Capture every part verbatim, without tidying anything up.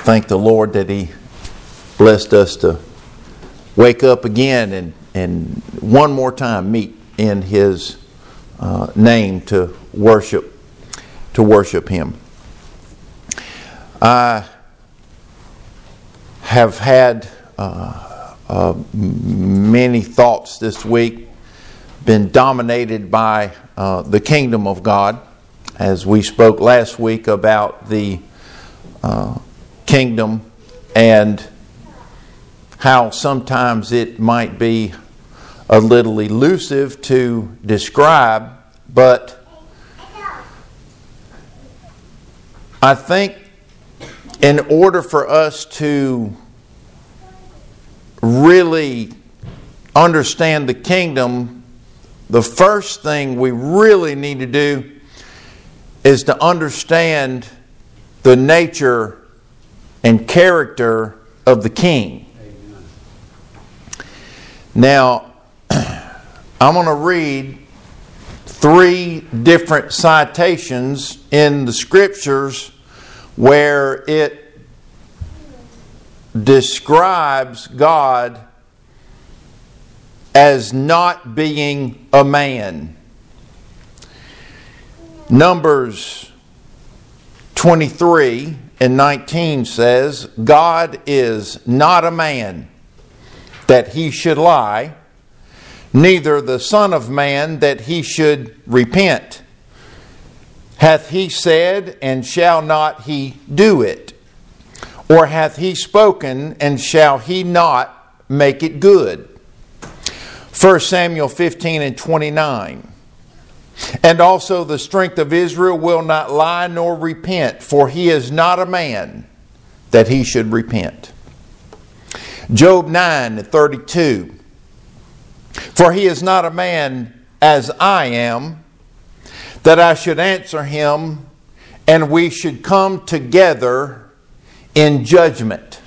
thank the Lord that He blessed us to wake up again and, and one more time meet in His uh, name to worship, to worship Him. I have had uh, uh, many thoughts this week, been dominated by uh, the kingdom of God, as we spoke last week about the uh, kingdom and how sometimes it might be a little elusive to describe, but I think in order for us to really understand the kingdom, the first thing we really need to do is to understand the nature and character of the king. Now, I'm going to read three different citations in the Scriptures where it describes God as not being a man. Numbers twenty-three and nineteen says, God is not a man that He should lie, neither the Son of Man that He should repent. Hath He said, and shall not He do it? Or hath He spoken, and shall He not make it good? First Samuel fifteen and twenty-nine. And also the strength of Israel will not lie nor repent, for He is not a man that He should repent. Job nine and thirty-two. For He is not a man as I am, that I should answer Him, and we should come together in judgment.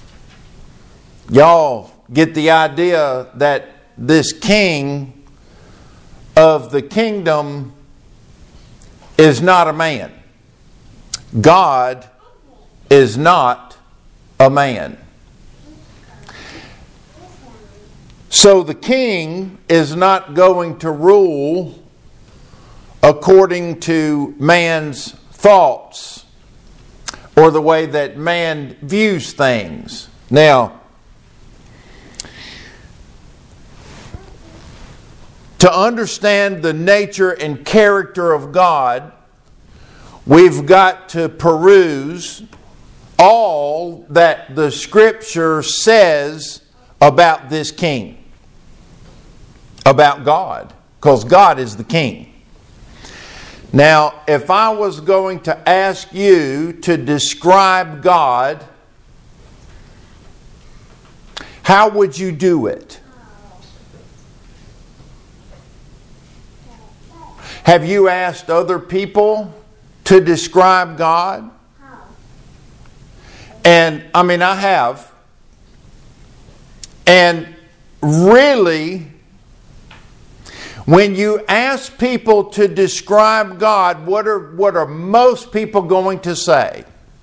Y'all get the idea that this king of the kingdom is not a man. God is not a man. So the king is not going to rule according to man's thoughts or the way that man views things. Now, to understand the nature and character of God, we've got to peruse all that the Scripture says about this king, about God, because God is the king. Now, if I was going to ask you to describe God, how would you do it? Have you asked other people to describe God? And, I mean, I have. And really, when you ask people to describe God, what are, what are most people going to say?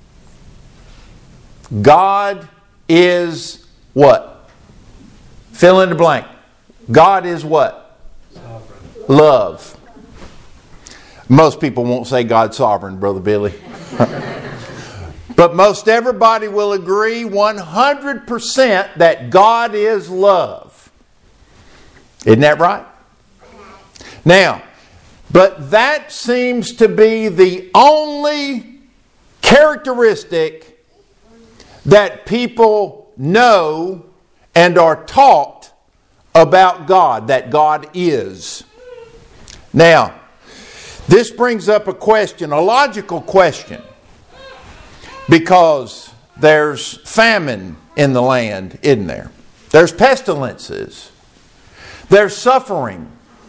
God is what? Fill in the blank. God is what? Sovereign. Love. Most people won't say God's sovereign, Brother Billy. But most everybody will agree one hundred percent that God is love. Isn't that right? Now, but that seems to be the only characteristic that people know and are taught about God, that God is. Now, this brings up a question, a logical question, because there's famine in the land, isn't there? There's pestilences. There's suffering.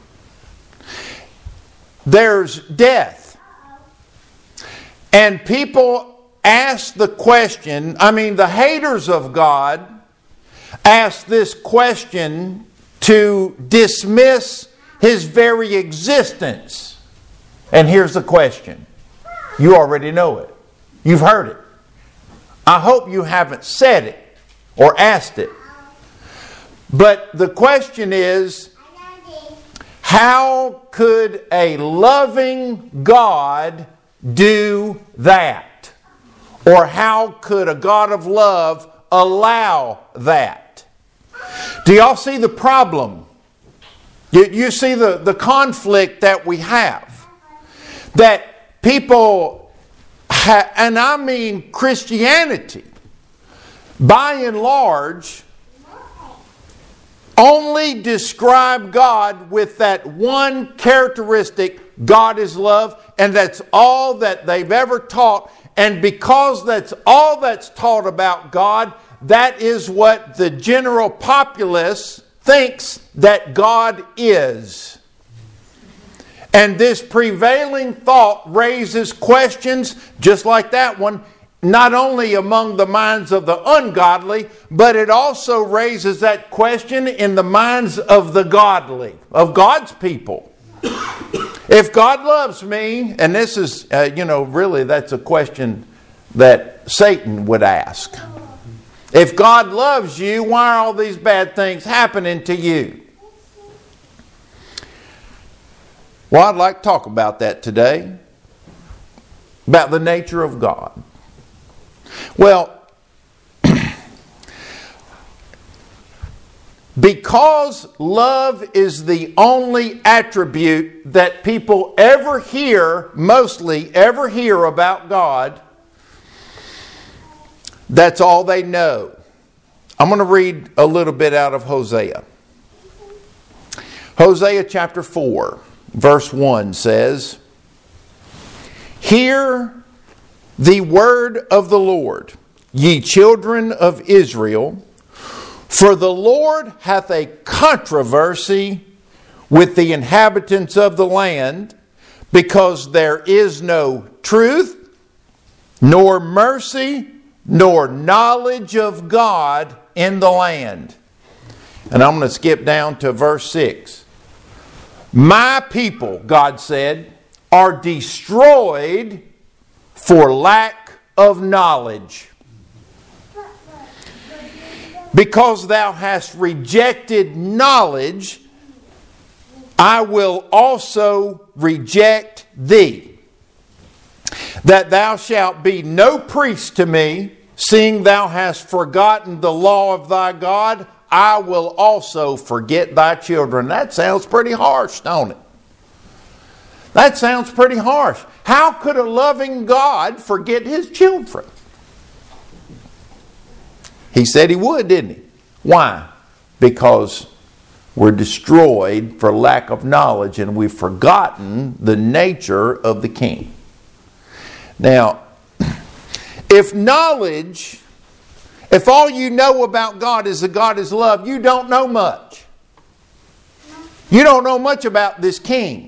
There's death. And people ask the question, I mean, the haters of God ask this question to dismiss His very existence. And here's the question. You already know it. You've heard it. I hope you haven't said it or asked it. But the question is, how could a loving God do that? Or how could a God of love allow that? Do y'all see the problem? You, you see the, the conflict that we have. That people, ha- and I mean Christianity, by and large, only describe God with that one characteristic, God is love, and that's all that they've ever taught. And because that's all that's taught about God, that is what the general populace thinks that God is. And this prevailing thought raises questions, just like that one, not only among the minds of the ungodly, but it also raises that question in the minds of the godly, of God's people. If God loves me, and this is, uh, you know, really that's a question that Satan would ask. If God loves you, why are all these bad things happening to you? Well, I'd like to talk about that today, about the nature of God. Well, because love is the only attribute that people ever hear, mostly ever hear about God, that's all they know. I'm going to read a little bit out of Hosea. Hosea chapter four, verse one says, "Hear the word of the Lord, ye children of Israel, for the Lord hath a controversy with the inhabitants of the land, because there is no truth, nor mercy, nor knowledge of God in the land." And I'm going to skip down to verse six. "My people," God said, "are destroyed for lack of knowledge. Because thou hast rejected knowledge, I will also reject thee. That thou shalt be no priest to me, seeing thou hast forgotten the law of thy God, I will also forget thy children." That sounds pretty harsh, don't it? That sounds pretty harsh. How could a loving God forget His children? He said He would, didn't He? Why? Because we're destroyed for lack of knowledge, and we've forgotten the nature of the King. Now, if knowledge, if all you know about God is that God is love, you don't know much. You don't know much about this King.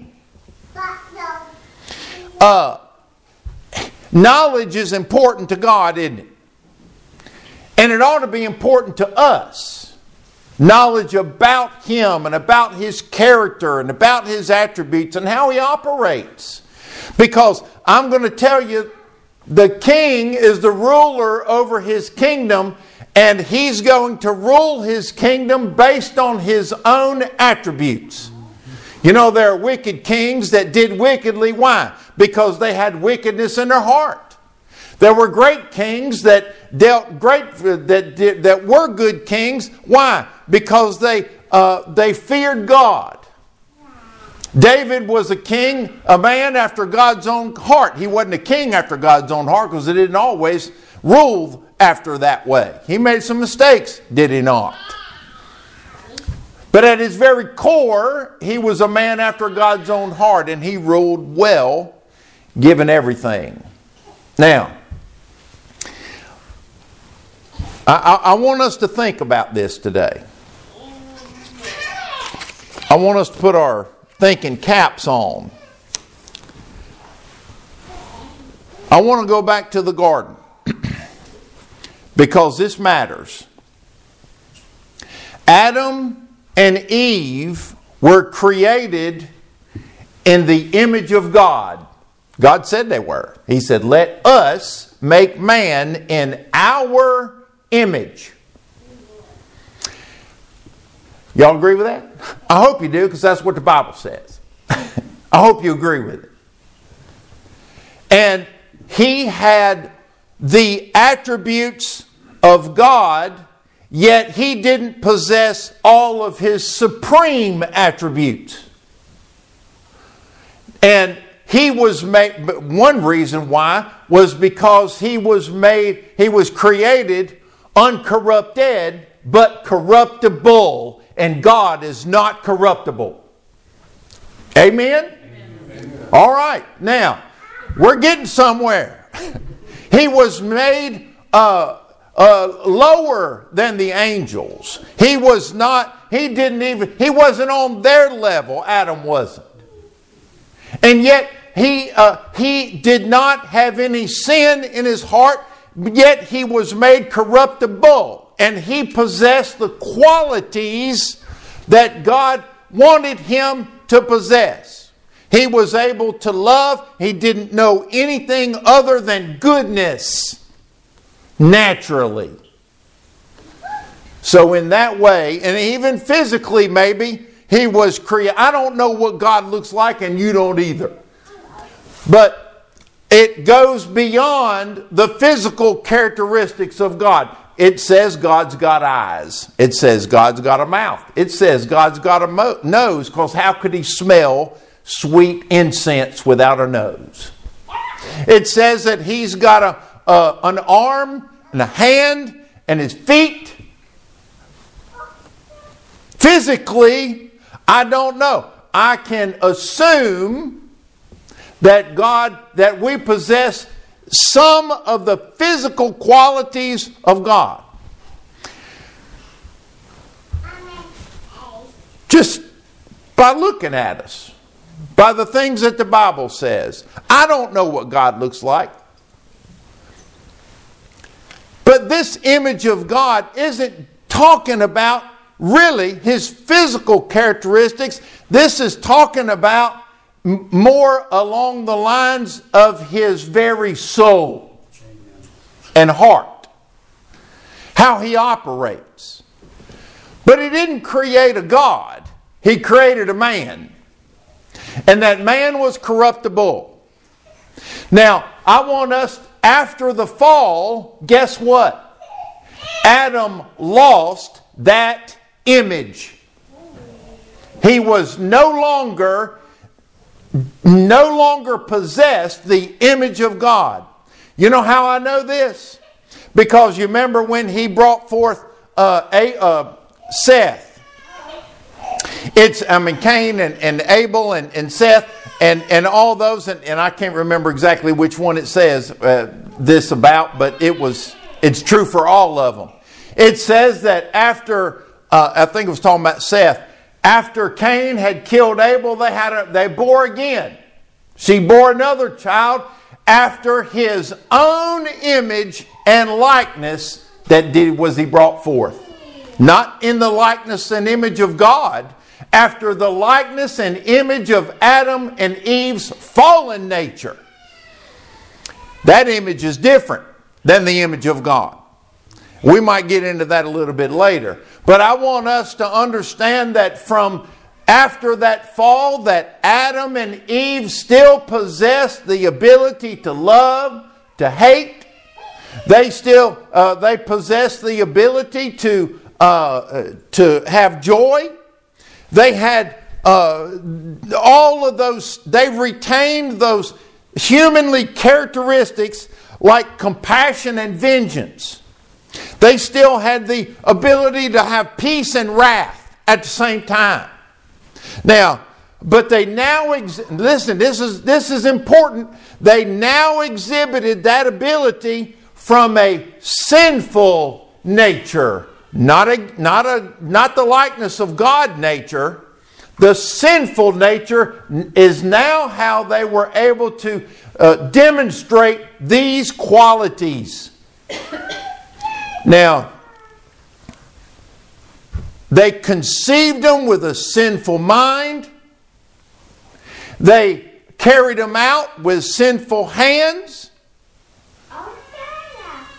Uh, knowledge is important to God, isn't it? And it ought to be important to us. Knowledge about Him and about His character and about His attributes and how He operates. Because I'm going to tell you, the King is the ruler over His kingdom, and He's going to rule His kingdom based on His own attributes. You know, there are wicked kings that did wickedly. Why? Because they had wickedness in their heart. There were great kings that dealt great that did, that were good kings. Why? Because they uh, they feared God. David was a king, a man after God's own heart. He wasn't a king after God's own heart because he didn't always rule after that way. He made some mistakes, did he not? But at his very core, he was a man after God's own heart, and he ruled well, given everything. Now, I, I, I want us to think about this today. I want us to put our thinking caps on. I want to go back to the garden because this matters. Adam and Eve were created in the image of God. God said they were. He said, "Let us make man in our image. Y'all agree with that? I hope you do, because that's what the Bible says. I hope you agree with it. And he had the attributes of God, yet he didn't possess all of his supreme attributes. And he was made, but one reason why was because he was made, he was created uncorrupted, but corruptible. And God is not corruptible. Amen? Amen. All right. Now, we're getting somewhere. He was made uh, uh, lower than the angels. He was not, he didn't even, he wasn't on their level. Adam wasn't. And yet, he, uh, he did not have any sin in his heart, yet he was made corruptible. And he possessed the qualities that God wanted him to possess. He was able to love. He didn't know anything other than goodness naturally. So in that way, and even physically maybe, he was created. I don't know what God looks like, and you don't either. But it goes beyond the physical characteristics of God. It says God's got eyes. It says God's got a mouth. It says God's got a mo- nose, because how could he smell sweet incense without a nose? It says that he's got a, a an arm and a hand and his feet. Physically, I don't know. I can assume that God, that we possess some of the physical qualities of God. Just by looking at us. By the things that the Bible says. I don't know what God looks like. But this image of God isn't talking about really his physical characteristics. This is talking about more along the lines of his very soul and heart. How he operates. But he didn't create a God. He created a man. And that man was corruptible. Now, I want us, after the fall, guess what? Adam lost that image. He was no longer no longer possessed the image of God. You know how I know this? Because you remember when he brought forth uh, a, uh, Seth. It's, I mean, Cain and, and Abel and, and Seth and, and all those. And, and I can't remember exactly which one it says uh, this about, but it was, it's true for all of them. It says that after, uh, I think it was talking about Seth, after Cain had killed Abel, they had a, they bore again. She bore another child after his own image and likeness that did, was he brought forth. Not in the likeness and image of God, after the likeness and image of Adam and Eve's fallen nature. That image is different than the image of God. We might get into that a little bit later. But I want us to understand that from after that fall, that Adam and Eve still possessed the ability to love, to hate. They still uh, they possessed the ability to uh, to have joy. They had uh, all of those. They retained those humanly characteristics like compassion and vengeance. They still had the ability to have peace and wrath at the same time. Now, but they now, ex- listen, this is, this is important. They now exhibited that ability from a sinful nature. Not, a, not, a, not the likeness of God nature. The sinful nature is now how they were able to uh, demonstrate these qualities. Now, they conceived them with a sinful mind. They carried them out with sinful hands.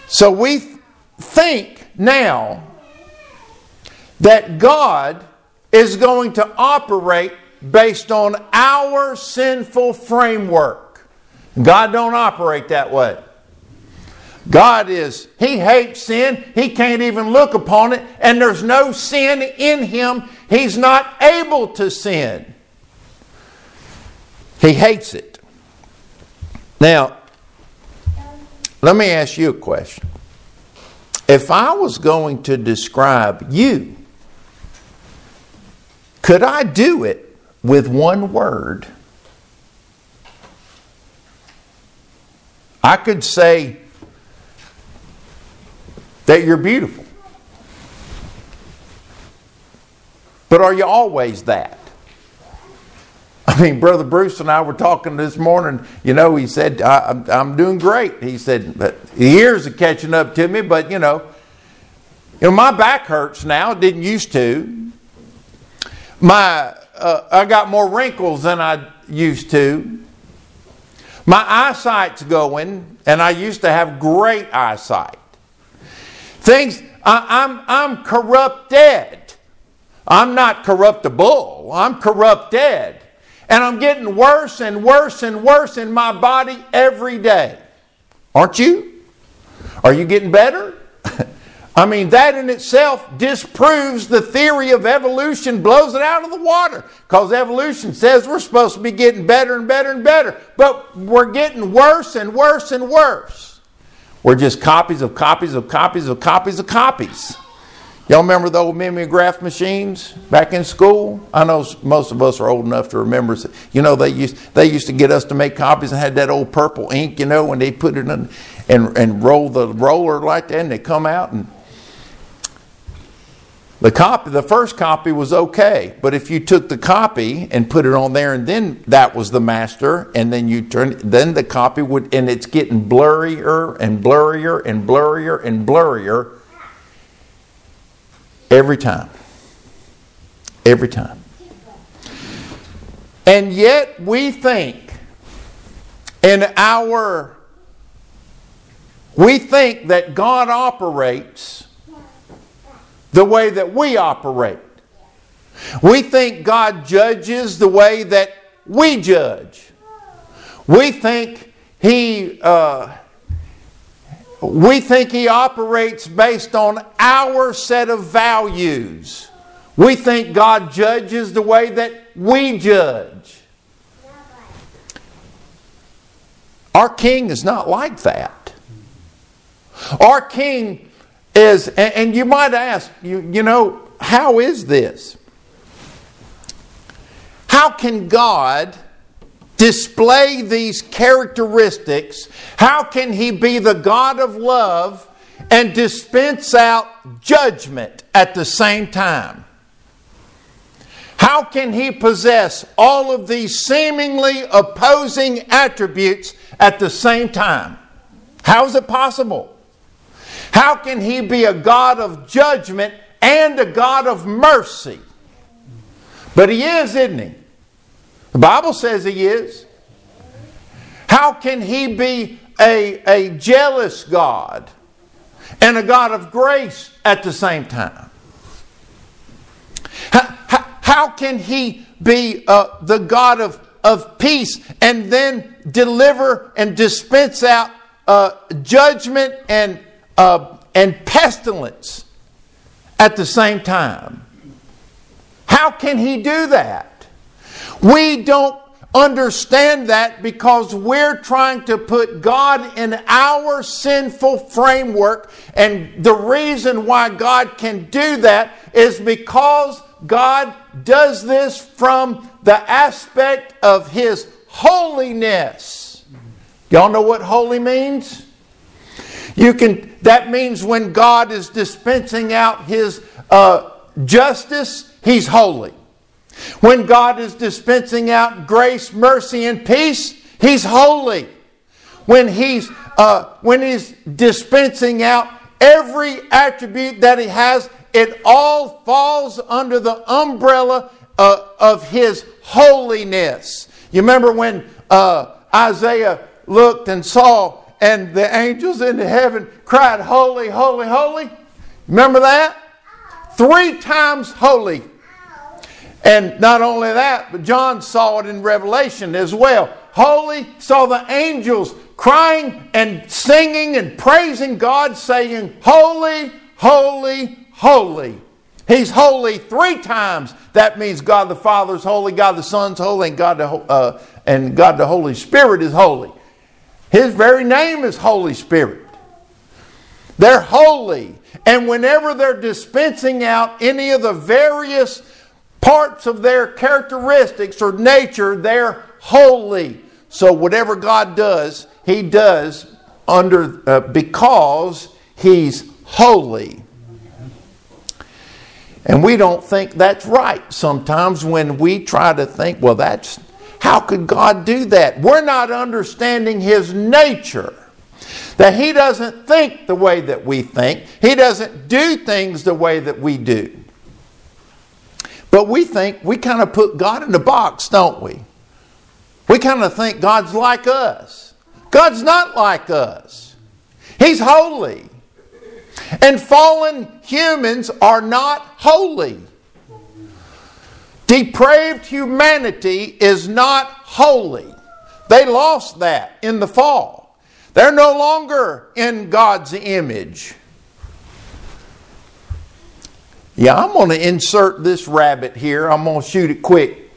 So we th- think now that God is going to operate based on our sinful framework. God don't operate that way. God is, He hates sin. He can't even look upon it. And there's no sin in Him. He's not able to sin. He hates it. Now, let me ask you a question. If I was going to describe you, could I do it with one word? I could say that you're beautiful. But are you always that? I mean, Brother Bruce and I were talking this morning. You know, he said, I, I'm, I'm doing great. He said, but the years are catching up to me, but you know, you know, my back hurts now. It didn't used to. My, uh, I got more wrinkles than I used to. My eyesight's going, and I used to have great eyesight. Things, I, I'm, I'm corrupted. I'm not corruptible. I'm corrupted. And I'm getting worse and worse and worse in my body every day. Aren't you? Are you getting better? I mean, that in itself disproves the theory of evolution, blows it out of the water. Because evolution says we're supposed to be getting better and better and better. But we're getting worse and worse and worse. We're just copies of copies of copies of copies of copies. Y'all remember the old mimeograph machines back in school? I know most of us are old enough to remember. You know, they used they used to get us to make copies and had that old purple ink, you know, when they put it in and, and roll the roller like that and they come out. And the copy, the first copy was okay. But if you took the copy and put it on there and then that was the master and then you turn, then the copy would, and it's getting blurrier and blurrier and blurrier and blurrier. Every time. Every time. And yet we think in our, we think that God operates the way that we operate. We think God judges the way that we judge. We think He... Uh, We think He operates based on our set of values. We think God judges the way that we judge. Our King is not like that. Our King is, and you might ask, you, you know, how is this? How can God display these characteristics? How can He be the God of love and dispense out judgment at the same time? How can He possess all of these seemingly opposing attributes at the same time? How is it possible? How can He be a God of judgment and a God of mercy? But He is, isn't He? The Bible says He is. How can He be a, a jealous God and a God of grace at the same time? How, how, how can He be uh, the God of, of peace and then deliver and dispense out uh, judgment and, uh, and pestilence at the same time? How can He do that? We don't understand that because we're trying to put God in our sinful framework, and the reason why God can do that is because God does this from the aspect of His holiness. Y'all know what holy means? You can. That means when God is dispensing out His uh, justice, He's holy. When God is dispensing out grace, mercy, and peace, He's holy. When He's uh, when He's dispensing out every attribute that He has, it all falls under the umbrella uh, of His holiness. You remember when uh, Isaiah looked and saw and the angels in heaven cried, holy, holy, holy. Remember that? Three times holy. And not only that, but John saw it in Revelation as well. Holy, saw the angels crying and singing and praising God, saying, holy, holy, holy. He's holy three times. That means God the Father is holy, God the Son's holy, and God the, uh, and God the Holy Spirit is holy. His very name is Holy Spirit. They're holy. And whenever they're dispensing out any of the various parts of their characteristics or nature, they're holy. So whatever God does, He does under uh, because He's holy. And we don't think that's right sometimes when we try to think, well, that's, how could God do that? We're not understanding His nature. That He doesn't think the way that we think. He doesn't do things the way that we do. But we think, we kind of put God in a box, don't we? We kind of think God's like us. God's not like us. He's holy. And fallen humans are not holy. Depraved humanity is not holy. They lost that in the fall. They're no longer in God's image. Yeah, I'm going to insert this rabbit here. I'm going to shoot it quick.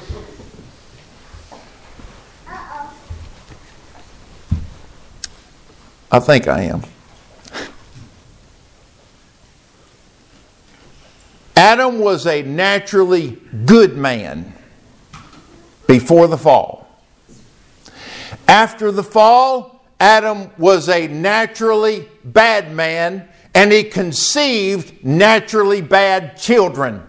I think I am. Adam was a naturally good man before the fall. After the fall, Adam was a naturally bad man, and he conceived naturally bad children.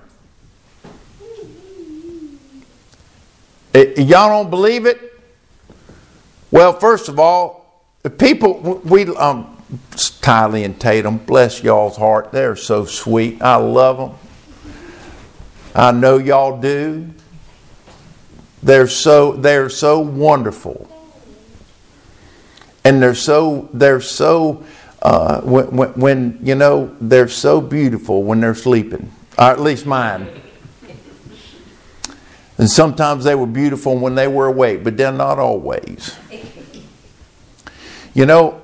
Y'all don't believe it? Well, first of all, the people, we, um, Tylee and Tatum, bless y'all's heart. They're so sweet. I love them. I know y'all do. They're so they're so wonderful, and they're so they're so uh, when, when, when you know they're so beautiful when they're sleeping, or at least mine. And sometimes they were beautiful when they were awake, but they're not always. You know,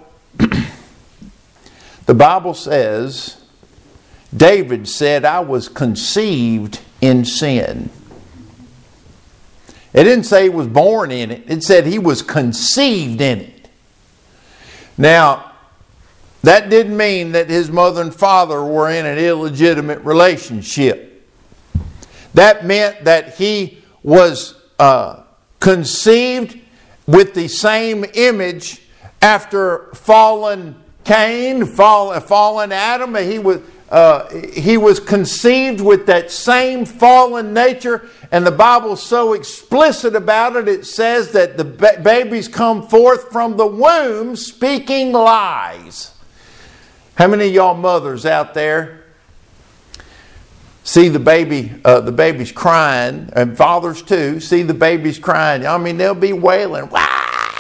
the Bible says, David said, I was conceived in sin. It didn't say he was born in it. It said he was conceived in it. Now, that didn't mean that his mother and father were in an illegitimate relationship. That meant that he was uh, conceived with the same image after fallen Cain, fall, fallen Adam. He was uh, he was conceived with that same fallen nature, and the Bible's so explicit about it. It says that the ba- babies come forth from the womb speaking lies. How many of y'all mothers out there see the baby, uh, the baby's crying, and fathers too, see the baby's crying? I mean, they'll be wailing, wah!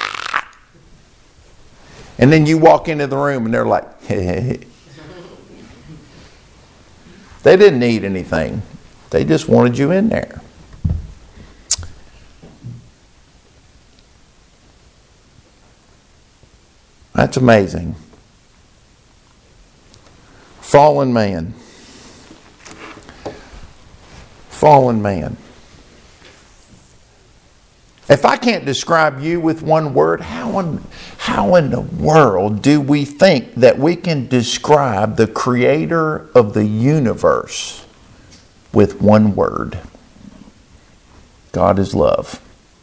And then you walk into the room and they're like, hey. They didn't need anything. They just wanted you in there. That's amazing. Fallen man. Fallen man. If I can't describe you with one word, how in, how in the world do we think that we can describe the creator of the universe with one word? God is love.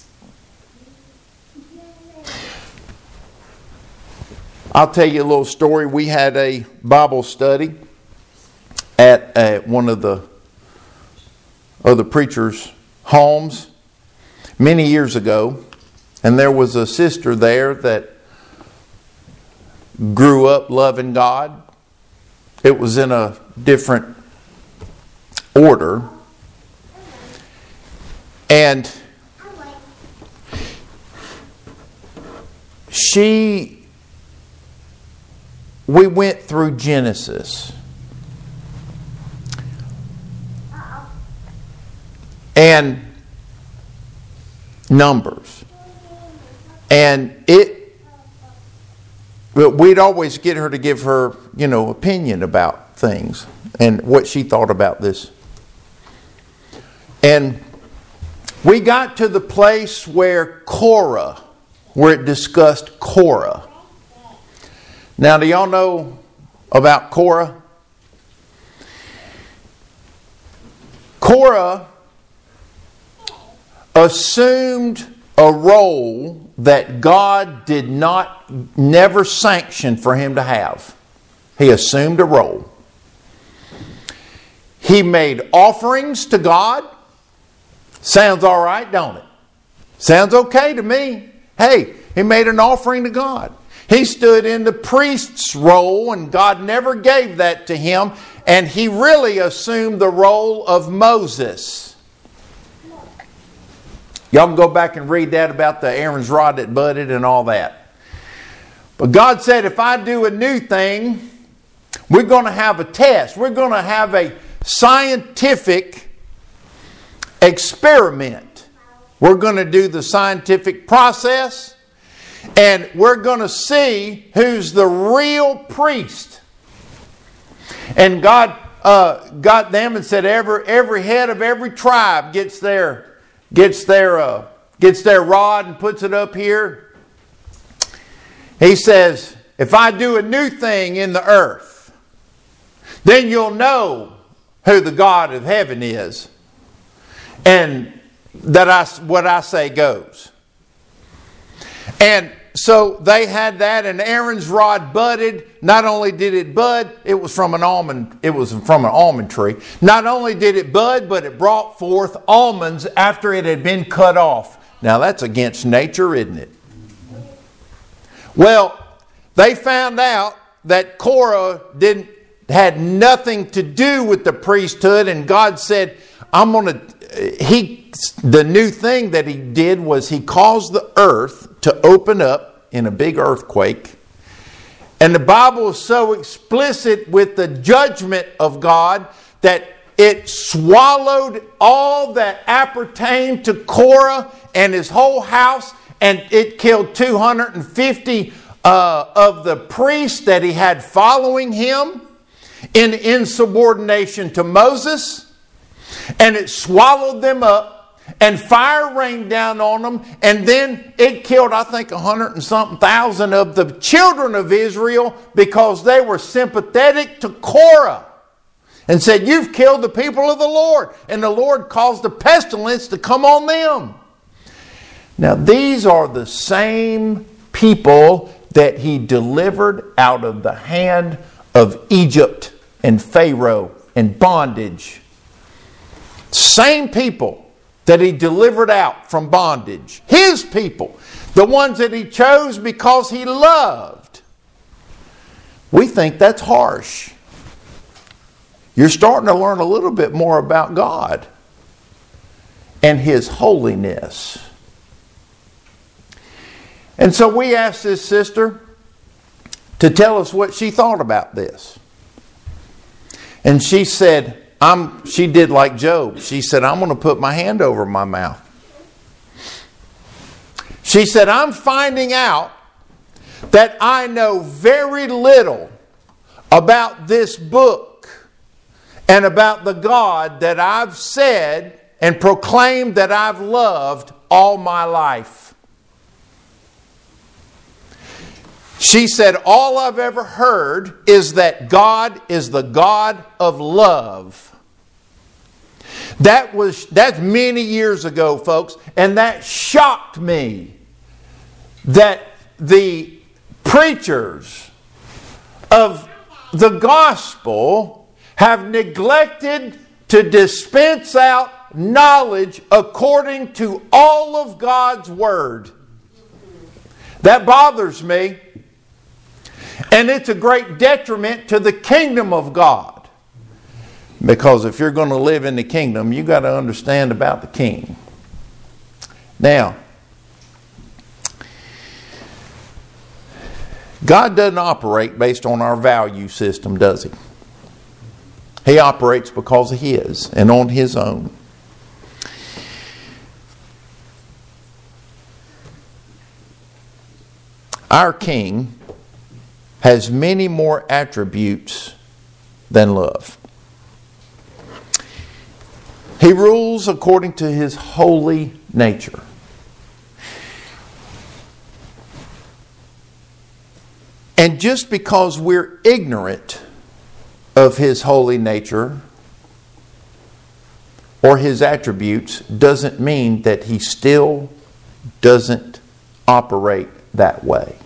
I'll tell you a little story. We had a Bible study at uh, one of the other preachers' homes many years ago, and there was a sister there that grew up loving God. It was in a different order, and she we went through Genesis. And Numbers. And it, we'd always get her to give her, you know, opinion about things and what she thought about this. And we got to the place where Korah, where it discussed Korah. Now, do y'all know about Korah? Korah assumed a role that God did not, never sanction for him to have. He assumed a role. He made offerings to God. Sounds all right, don't it? Sounds okay to me. Hey, he made an offering to God. He stood in the priest's role, and God never gave that to him. And he really assumed the role of Moses. Y'all can go back and read that about the Aaron's rod that budded and all that. But God said, if I do a new thing, we're going to have a test. We're going to have a scientific experiment. We're going to do the scientific process, and we're going to see who's the real priest. And God uh, got them and said, every every head of every tribe gets their gets their uh, gets their rod and puts it up here. He says, if I do a new thing in the earth, then you'll know who the God of heaven is. And that I, what I say goes. And so they had that, and Aaron's rod budded. Not only did it bud, it was from an almond, it was from an almond tree. Not only did it bud, but it brought forth almonds after it had been cut off. Now that's against nature, isn't it? Well, they found out that Korah didn't had nothing to do with the priesthood, and God said, I'm going to He, the new thing that he did was he caused the earth to open up in a big earthquake. And the Bible is so explicit with the judgment of God that it swallowed all that appertained to Korah and his whole house, and it killed two hundred fifty uh, of the priests that he had following him in insubordination to Moses. And it swallowed them up, and fire rained down on them, and then it killed, I think, a hundred and something thousand of the children of Israel because they were sympathetic to Korah and said, you've killed the people of the Lord, and the Lord caused a pestilence to come on them. Now, these are the same people that he delivered out of the hand of Egypt and Pharaoh and bondage. Same people that he delivered out from bondage. His people. The ones that he chose because he loved. We think that's harsh. You're starting to learn a little bit more about God and His holiness. And so we asked this sister to tell us what she thought about this. And she said, I'm, she did like Job. She said, I'm going to put my hand over my mouth. She said, I'm finding out that I know very little about this book and about the God that I've said and proclaimed that I've loved all my life. She said, all I've ever heard is that God is the God of love. That was, that's many years ago, folks, and that shocked me that the preachers of the gospel have neglected to dispense out knowledge according to all of God's Word. That bothers me. And it's a great detriment to the kingdom of God. Because if you're going to live in the kingdom, you've got to understand about the king. Now, God doesn't operate based on our value system, does He? He operates because of His and on His own. Our King has many more attributes than love. He rules according to His holy nature. And just because we're ignorant of His holy nature or His attributes doesn't mean that He still doesn't operate that way.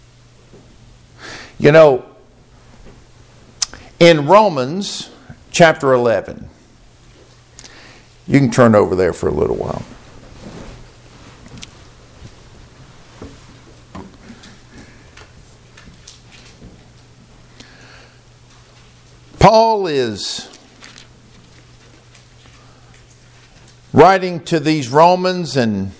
You know, in Romans chapter eleven, you can turn over there for a little while. Paul is writing to these Romans, and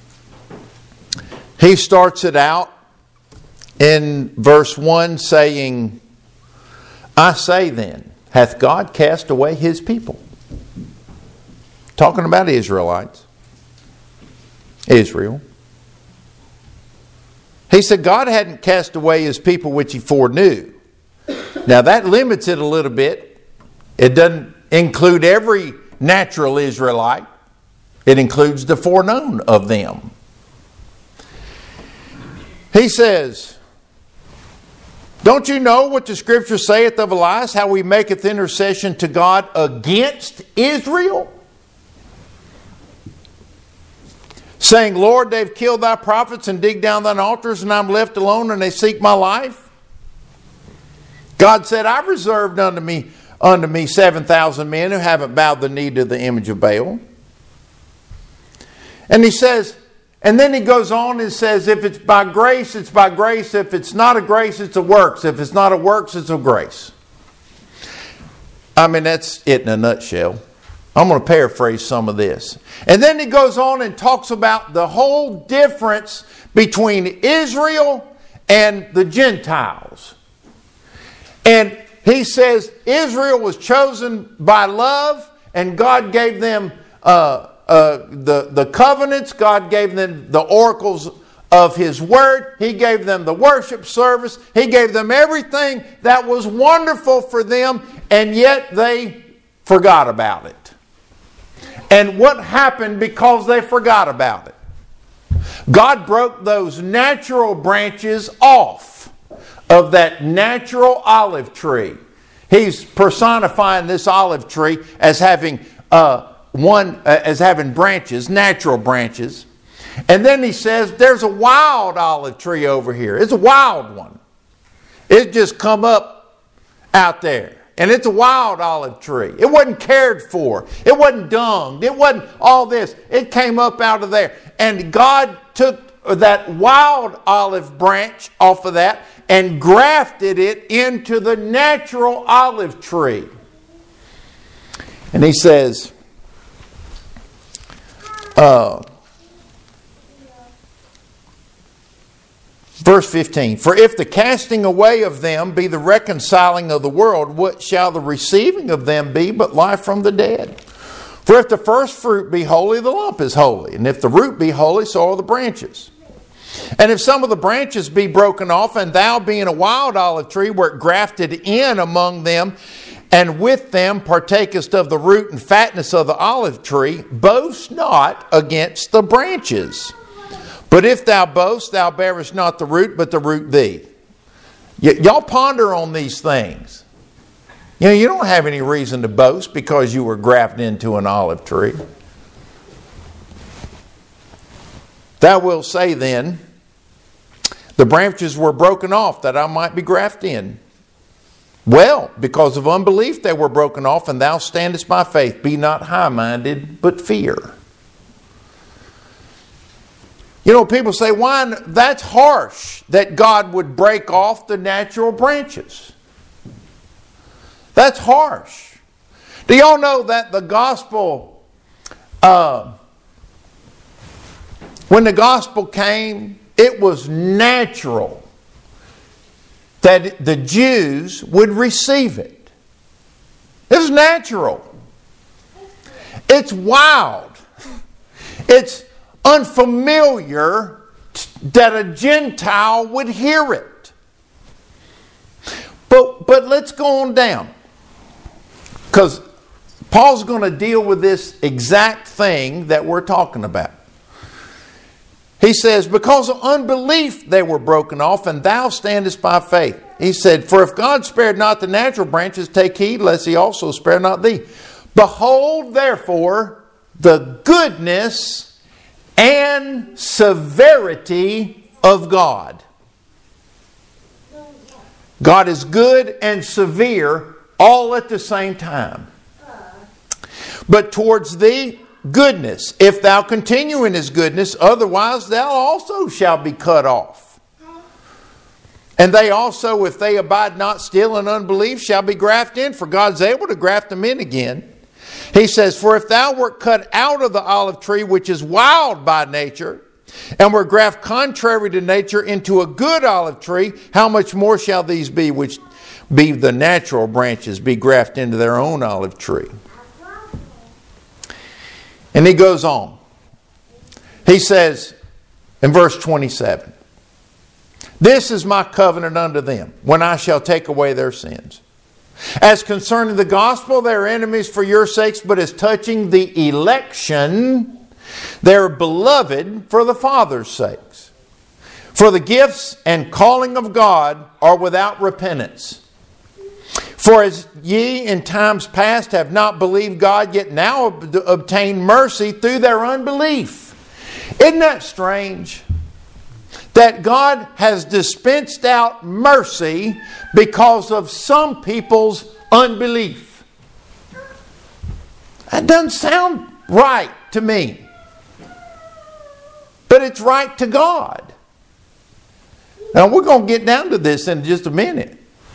he starts it out in verse one saying, I say then, hath God cast away His people? Talking about Israelites. Israel. He said God hadn't cast away His people which He foreknew. Now that limits it a little bit. It doesn't include every natural Israelite. It includes the foreknown of them. He says, don't you know what the Scripture saith of Elias, how he maketh intercession to God against Israel? Saying, Lord, they've killed thy prophets and digged down thine altars, and I'm left alone, and they seek my life. God said, I've reserved unto me, unto me seven thousand men who haven't bowed the knee to the image of Baal. And he says, and then he goes on and says, if it's by grace, it's by grace. If it's not a grace, it's a works. If it's not a works, it's a grace. I mean, that's it in a nutshell. I'm going to paraphrase some of this. And then he goes on and talks about the whole difference between Israel and the Gentiles. And he says Israel was chosen by love, and God gave them uh, uh, the, the covenants. God gave them the oracles of His Word. He gave them the worship service. He gave them everything that was wonderful for them, and yet they forgot about it. And what happened because they forgot about it? God broke those natural branches off of that natural olive tree. He's personifying this olive tree as having uh, one uh, as having branches, natural branches. And then he says, there's a wild olive tree over here. It's a wild one. It just come up out there. And it's a wild olive tree. It wasn't cared for. It wasn't dunged. It wasn't all this. It came up out of there. And God took that wild olive branch off of that and grafted it into the natural olive tree. And he says, uh, verse fifteen, for if the casting away of them be the reconciling of the world, what shall the receiving of them be but life from the dead? For if the first fruit be holy, the lump is holy. And if the root be holy, so are the branches. And if some of the branches be broken off, and thou being a wild olive tree wert grafted in among them, and with them partakest of the root and fatness of the olive tree, boast not against the branches. But if thou boast, thou bearest not the root, but the root thee. Y- y'all ponder on these things. You know, you don't have any reason to boast because you were grafted into an olive tree. Thou wilt say then, the branches were broken off that I might be grafted in. Well, because of unbelief they were broken off, and thou standest by faith. Be not high-minded, but fear. You know, people say, why? That's harsh that God would break off the natural branches. That's harsh. Do y'all know that the gospel, uh, when the gospel came, it was natural that the Jews would receive it. It's natural. It's wild. It's unfamiliar that a Gentile would hear it. But, but let's go on down. Because Paul's going to deal with this exact thing that we're talking about. He says, because of unbelief they were broken off, and thou standest by faith. He said, for if God spared not the natural branches, take heed lest he also spare not thee. Behold, therefore, the goodness and severity of God. God is good and severe all at the same time. But towards thee, goodness, if thou continue in his goodness, otherwise thou also shalt be cut off. And they also, if they abide not still in unbelief, shall be grafted in, for God's able to graft them in again. He says, for if thou wert cut out of the olive tree, which is wild by nature, and were grafted contrary to nature into a good olive tree, how much more shall these be, which be the natural branches, be grafted into their own olive tree? And he goes on. He says in verse twenty-seven, this is my covenant unto them, when I shall take away their sins. As concerning the gospel, they are enemies for your sakes, but as touching the election, they are beloved for the Father's sakes. For the gifts and calling of God are without repentance. For as ye in times past have not believed God, yet now ob- obtain mercy through their unbelief. Isn't that strange? That God has dispensed out mercy because of some people's unbelief. That doesn't sound right to me. But it's right to God. Now we're going to get down to this in just a minute.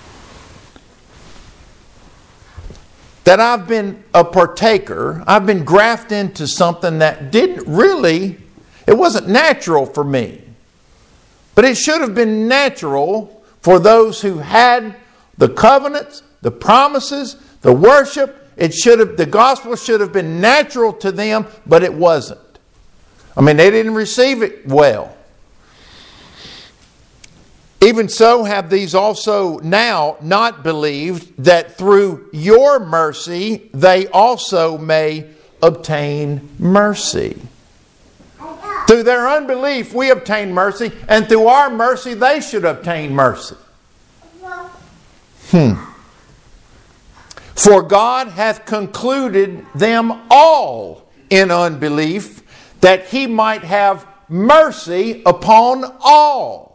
That I've been a partaker, I've been grafted into something that didn't really, it wasn't natural for me. But it should have been natural for those who had the covenants, the promises, the worship. It should have, the gospel should have been natural to them, but it wasn't. I mean, they didn't receive it well. Even so have these also now not believed, that through your mercy they also may obtain mercy. Through their unbelief we obtain mercy, and through our mercy they should obtain mercy. Hmm. For God hath concluded them all in unbelief, that he might have mercy upon all.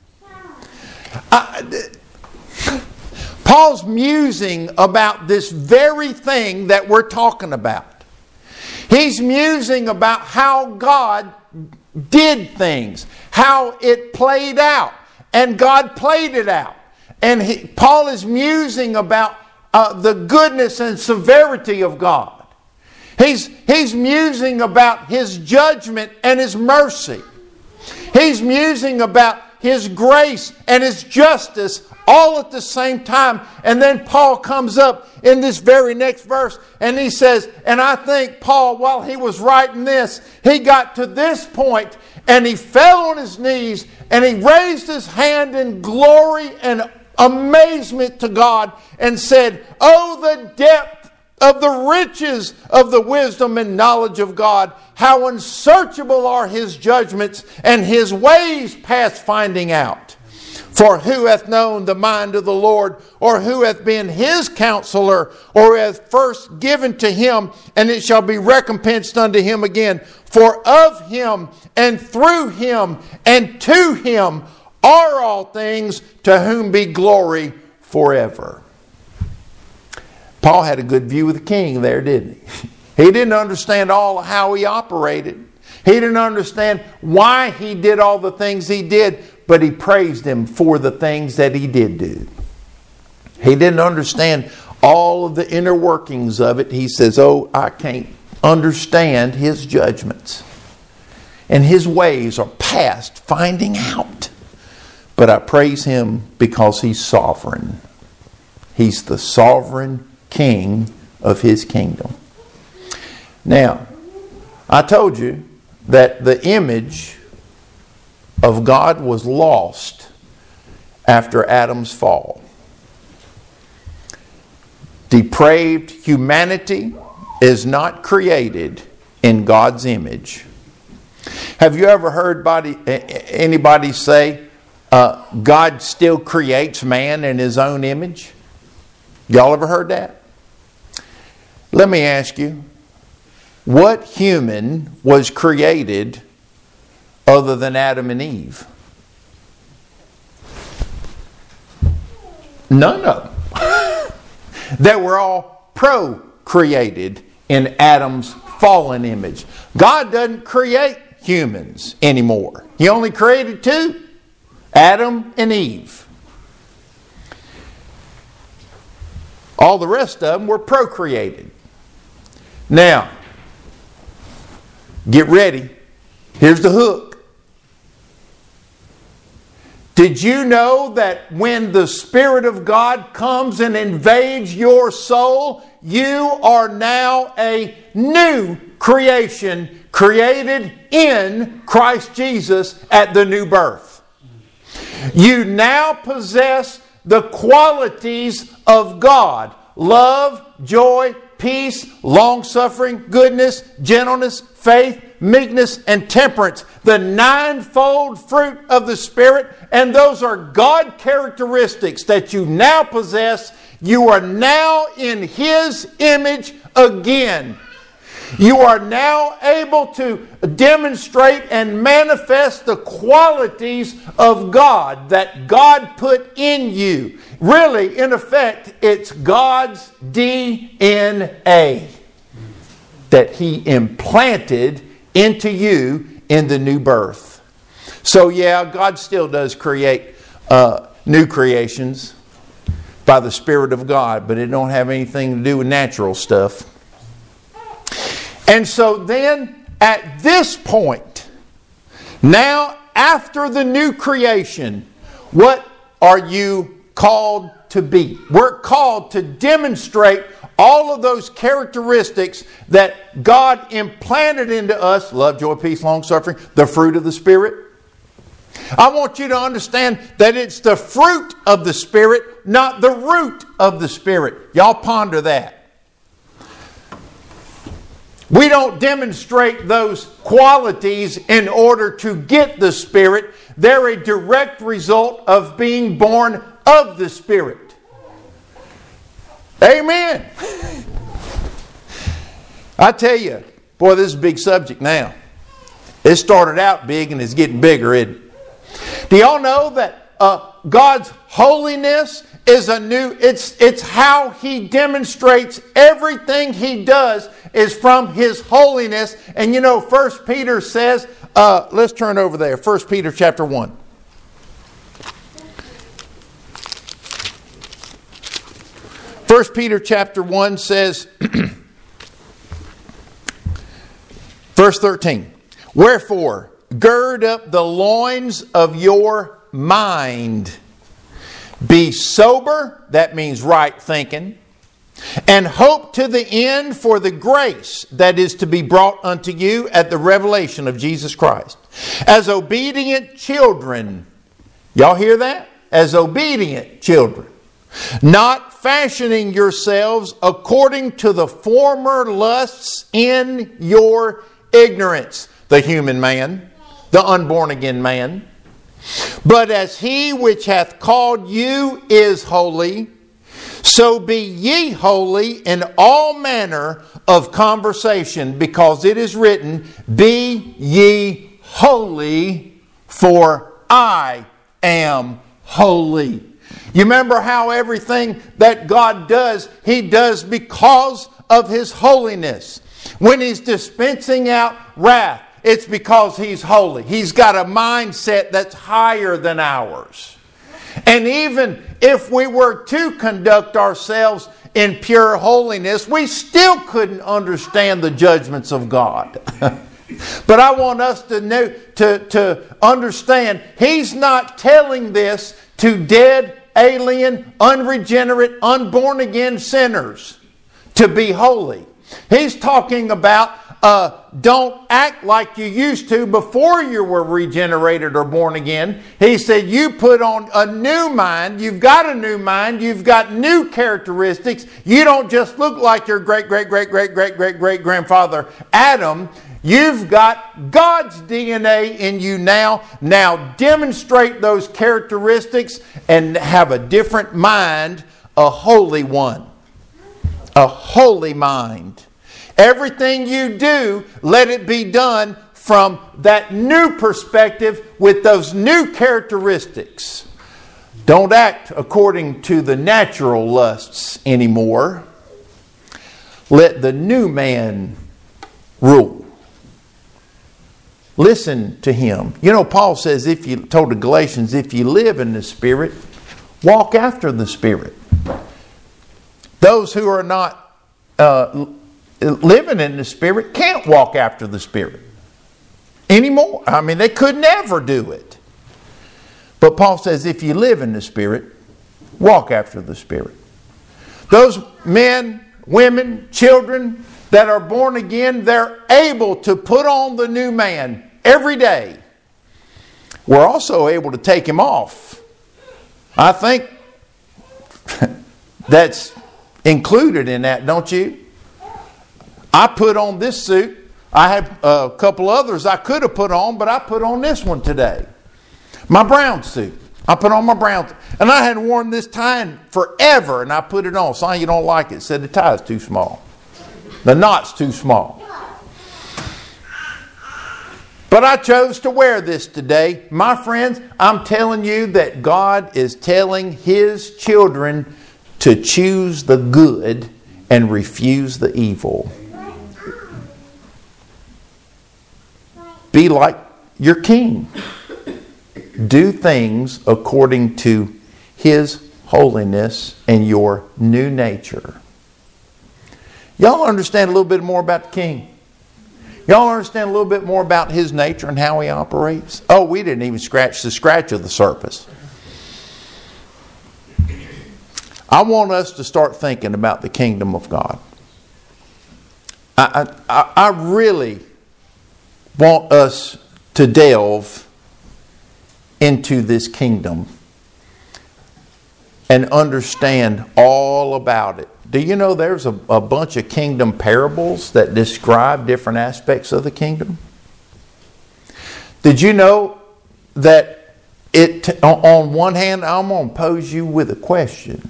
Uh, Paul's musing about this very thing that we're talking about. He's musing about how God did things, how it played out, and God played it out. And he, Paul is musing about uh, the goodness and severity of God. He's, he's musing about his judgment and his mercy. He's musing about his grace and his justice all at the same time. And then Paul comes up in this very next verse and he says, and I think Paul, while he was writing this, he got to this point and he fell on his knees and he raised his hand in glory and amazement to God and said, oh, the depth of the riches of the wisdom and knowledge of God. How unsearchable are his judgments, and his ways past finding out. For who hath known the mind of the Lord, or who hath been his counselor, or hath first given to him, and it shall be recompensed unto him again. For of him, and through him, and to him are all things, to whom be glory forever. Paul had a good view of the king there, didn't he? He didn't understand all how he operated. He didn't understand why he did all the things he did, but he praised him for the things that he did do. He didn't understand all of the inner workings of it. He says, oh, I can't understand his judgments. And his ways are past finding out. But I praise Him because He's sovereign. He's the sovereign King of His kingdom. Now, I told you that the image of God was lost after Adam's fall. Depraved humanity is not created in God's image. Have you ever heard body, anybody say, uh, God still creates man in His own image? Y'all ever heard that? Let me ask you, what human was created other than Adam and Eve? None of them. They were all procreated in Adam's fallen image. God doesn't create humans anymore. He only created two, Adam and Eve. All the rest of them were procreated. Now, get ready. Here's the hook. Did you know that when the Spirit of God comes and invades your soul, you are now a new creation created in Christ Jesus at the new birth? You now possess the qualities of God: love, joy, peace, long-suffering, goodness, gentleness, faith, meekness, and temperance. The ninefold fruit of the Spirit. And those are God characteristics that you now possess. You are now in His image again. You are now able to demonstrate and manifest the qualities of God that God put in you. Really, in effect, it's God's D N A that He implanted into you in the new birth. So yeah, God still does create uh, new creations by the Spirit of God, but it don't have anything to do with natural stuff. And so then, at this point, now after the new creation, what are you called to be? We're called to demonstrate all of those characteristics that God implanted into us: love, joy, peace, long suffering, the fruit of the Spirit. I want you to understand that it's the fruit of the Spirit, not the root of the Spirit. Y'all ponder that. We don't demonstrate those qualities in order to get the Spirit. They're a direct result of being born of the Spirit. Amen. I tell you, boy, this is a big subject now. It started out big and it's getting bigger, isn't it? Do y'all know that uh, God's holiness is a new, it's, it's how He demonstrates everything He does is from His holiness. And you know, First Peter says, uh, let's turn over there, First Peter chapter one. First Peter chapter one says, verse thirteen, wherefore, gird up the loins of your mind. Be sober, that means right thinking, and hope to the end for the grace that is to be brought unto you at the revelation of Jesus Christ. As obedient children, y'all hear that? As obedient children, not fashioning yourselves according to the former lusts in your ignorance. The human man, the unborn again man. But as He which hath called you is holy, so be ye holy in all manner of conversation, because it is written, be ye holy, for I am holy. You remember how everything that God does, He does because of His holiness. When He's dispensing out wrath, it's because He's holy. He's got a mindset that's higher than ours. And even if we were to conduct ourselves in pure holiness, we still couldn't understand the judgments of God. But I want us to know, to, to understand, He's not telling this to dead, alien, unregenerate, unborn again sinners to be holy. He's talking about uh, don't act like you used to before you were regenerated or born again. He said you put on a new mind. You've got a new mind. You've got new characteristics. You don't just look like your great, great, great, great, great, great, great grandfather Adam. You've got God's D N A in you now. Now demonstrate those characteristics and have a different mind, a holy one. A holy mind. Everything you do, let it be done from that new perspective with those new characteristics. Don't act according to the natural lusts anymore. Let the new man rule. Listen to him. You know, Paul says, if you told the Galatians, if you live in the Spirit, walk after the Spirit. Those who are not uh, living in the Spirit can't walk after the Spirit anymore. I mean, they could never do it. But Paul says, if you live in the Spirit, walk after the Spirit. Those men, women, children that are born again, they're able to put on the new man every day. We're also able to take him off. I think that's included in that, don't you? I put on this suit. I had a couple others I could have put on, but I put on this one today. My brown suit. I put on my brown. And I hadn't worn this tie in forever, and I put it on. Son, you don't like it. Said the tie is too small. The knot's too small. But I chose to wear this today. My friends, I'm telling you that God is telling His children to choose the good and refuse the evil. Be like your King. Do things according to His holiness and your new nature. Y'all understand a little bit more about the King? Y'all understand a little bit more about His nature and how He operates? Oh, we didn't even scratch the scratch of the surface. I want us to start thinking about the kingdom of God. I, I, I really want us to delve into this kingdom and understand all about it. Do you know there's a, a bunch of kingdom parables that describe different aspects of the kingdom? Did you know that it, on one hand, I'm going to pose you with a question.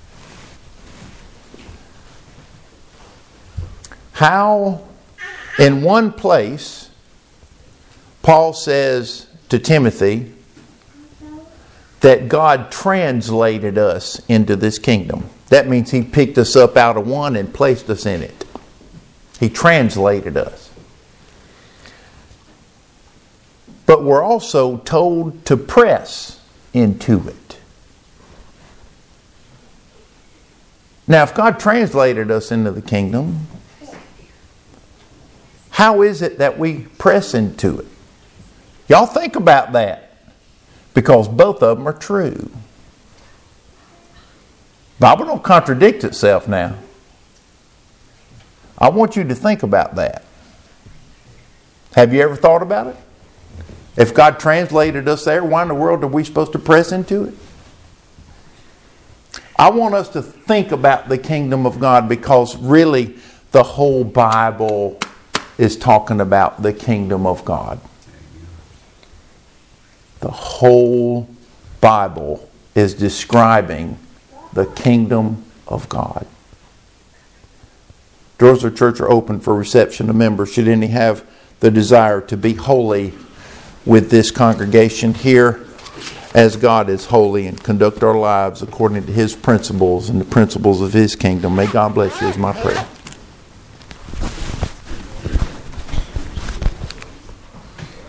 How, in one place, Paul says to Timothy that God translated us into this kingdom. That means He picked us up out of one and placed us in it. He translated us. But we're also told to press into it. Now, if God translated us into the kingdom, how is it that we press into it? Y'all think about that. Because both of them are true. The Bible don't contradict itself now. I want you to think about that. Have you ever thought about it? If God translated us there, why in the world are we supposed to press into it? I want us to think about the kingdom of God because really the whole Bible is talking about the kingdom of God. The whole Bible is describing the kingdom of God. Doors of the church are open for reception of members. Should any have the desire to be holy with this congregation here as God is holy and conduct our lives according to His principles and the principles of His kingdom. May God bless you is my prayer.